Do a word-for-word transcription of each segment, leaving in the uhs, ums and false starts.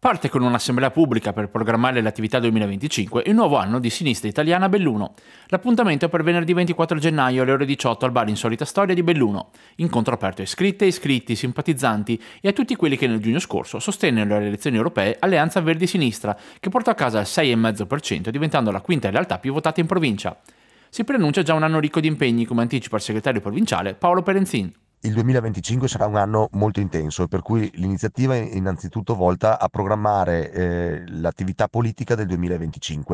Parte con un'assemblea pubblica per programmare l'attività duemilaventicinque il nuovo anno di Sinistra Italiana a Belluno. L'appuntamento è per venerdì ventiquattro gennaio alle ore diciotto al bar Insolita Storia di Belluno. Incontro aperto a iscritte, iscritti, simpatizzanti e a tutti quelli che nel giugno scorso sostennero alle elezioni europee Alleanza Verdi Sinistra, che portò a casa il sei virgola cinque per cento, diventando la quinta realtà più votata in provincia. Si preannuncia già un anno ricco di impegni, come anticipa il segretario provinciale Paolo Perenzin. Il duemilaventicinque sarà un anno molto intenso, per cui l'iniziativa è innanzitutto volta a programmare eh, l'attività politica del duemilaventicinque,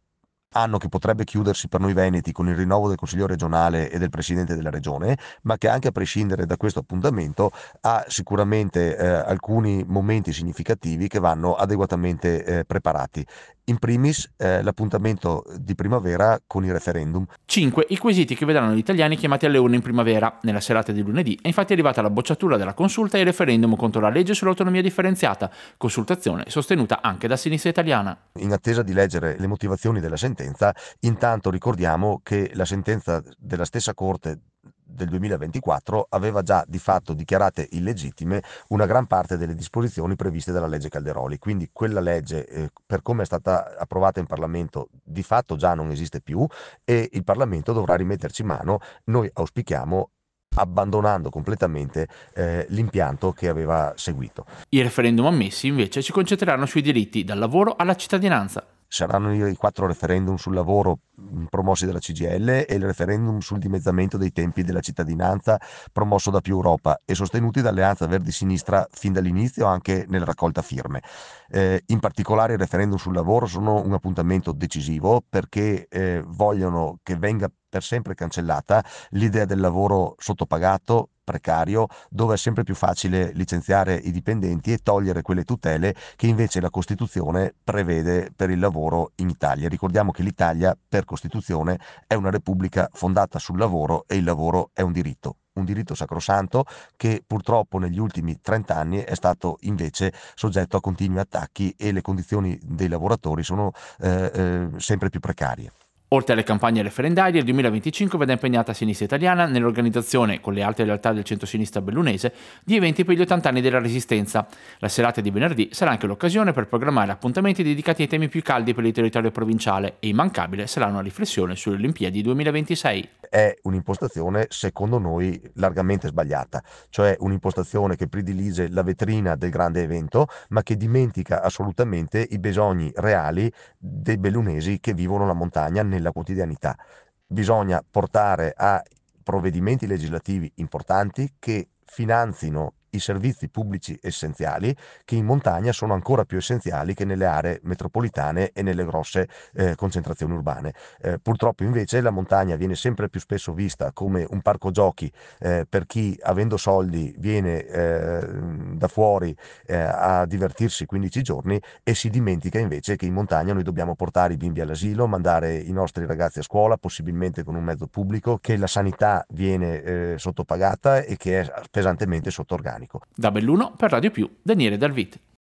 anno che potrebbe chiudersi per noi veneti con il rinnovo del Consiglio regionale e del Presidente della Regione, ma che anche a prescindere da questo appuntamento ha sicuramente eh, alcuni momenti significativi che vanno adeguatamente eh, preparati. In primis eh, l'appuntamento di primavera con il referendum. cinque I quesiti che vedranno gli italiani chiamati alle urne in primavera. Nella serata di lunedì è infatti arrivata la bocciatura della consulta e il referendum contro la legge sull'autonomia differenziata, consultazione sostenuta anche da Sinistra Italiana. In attesa di leggere le motivazioni della sentenza, intanto ricordiamo che la sentenza della stessa Corte del duemilaventiquattro aveva già di fatto dichiarate illegittime una gran parte delle disposizioni previste dalla legge Calderoli, quindi quella legge eh, per come è stata approvata in Parlamento di fatto già non esiste più e il Parlamento dovrà rimetterci mano, noi auspichiamo abbandonando completamente eh, l'impianto che aveva seguito. I referendum ammessi invece si concentreranno sui diritti, dal lavoro alla cittadinanza. Saranno i quattro referendum sul lavoro promossi dalla C G I L e il referendum sul dimezzamento dei tempi della cittadinanza promosso da Più Europa e sostenuti da Alleanza Verdi Sinistra fin dall'inizio anche nella raccolta firme. Eh, in particolare i referendum sul lavoro sono un appuntamento decisivo perché eh, vogliono che venga per sempre cancellata l'idea del lavoro sottopagato, precario, dove è sempre più facile licenziare i dipendenti e togliere quelle tutele che invece la Costituzione prevede per il lavoro in Italia. Ricordiamo che l'Italia per Costituzione è una repubblica fondata sul lavoro e il lavoro è un diritto. Un diritto sacrosanto che purtroppo negli ultimi trenta anni è stato invece soggetto a continui attacchi e le condizioni dei lavoratori sono eh, eh, sempre più precarie. Oltre alle campagne referendarie, il duemilaventicinque vedrà impegnata Sinistra Italiana nell'organizzazione, con le altre realtà del centro-sinistra bellunese, di eventi per gli ottanta anni della Resistenza. La serata di venerdì sarà anche l'occasione per programmare appuntamenti dedicati ai temi più caldi per il territorio provinciale e immancabile sarà una riflessione sulle Olimpiadi duemilaventisei. È un'impostazione secondo noi largamente sbagliata, cioè un'impostazione che predilige la vetrina del grande evento ma che dimentica assolutamente i bisogni reali dei bellunesi che vivono la montagna nella quotidianità. Bisogna portare a provvedimenti legislativi importanti che finanzino i servizi pubblici essenziali che in montagna sono ancora più essenziali che nelle aree metropolitane e nelle grosse eh, concentrazioni urbane. Eh, purtroppo invece la montagna viene sempre più spesso vista come un parco giochi eh, per chi avendo soldi viene eh, da fuori eh, a divertirsi quindici giorni e si dimentica invece che in montagna noi dobbiamo portare i bimbi all'asilo, mandare i nostri ragazzi a scuola, possibilmente con un mezzo pubblico, che la sanità viene eh, sottopagata e che è pesantemente sotto organico. Da Belluno per Radio Più, Daniele Dalvit.